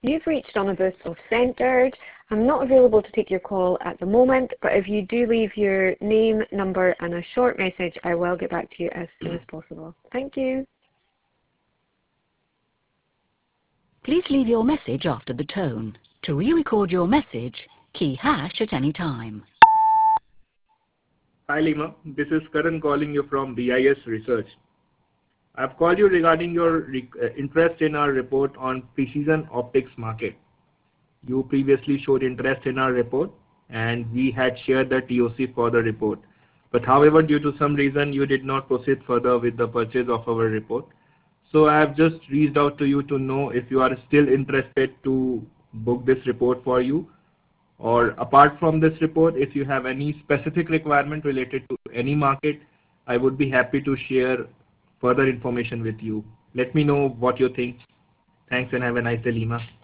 You've reached on a booth of Centred. I'm not available to take your call at the moment, but if you do leave your name, number and a short message, I will get back to you as soon as possible. Thank you. Please leave your message after the tone. To re-record your message, key hash at any time. Hi Lima, this is Karan calling you from BIS Research. I've called you regarding your interest in our report on precision optics market. You previously showed interest in our report and we had shared the TOC for the report. But however, due to some reason, you did not proceed further with the purchase of our report. So I have just reached out to you to know if you are still interested to book this report for you. Or apart from this report, if you have any specific requirement related to any market, I would be happy to share further information with you. Let me know what you think. Thanks and have a nice day, Lima.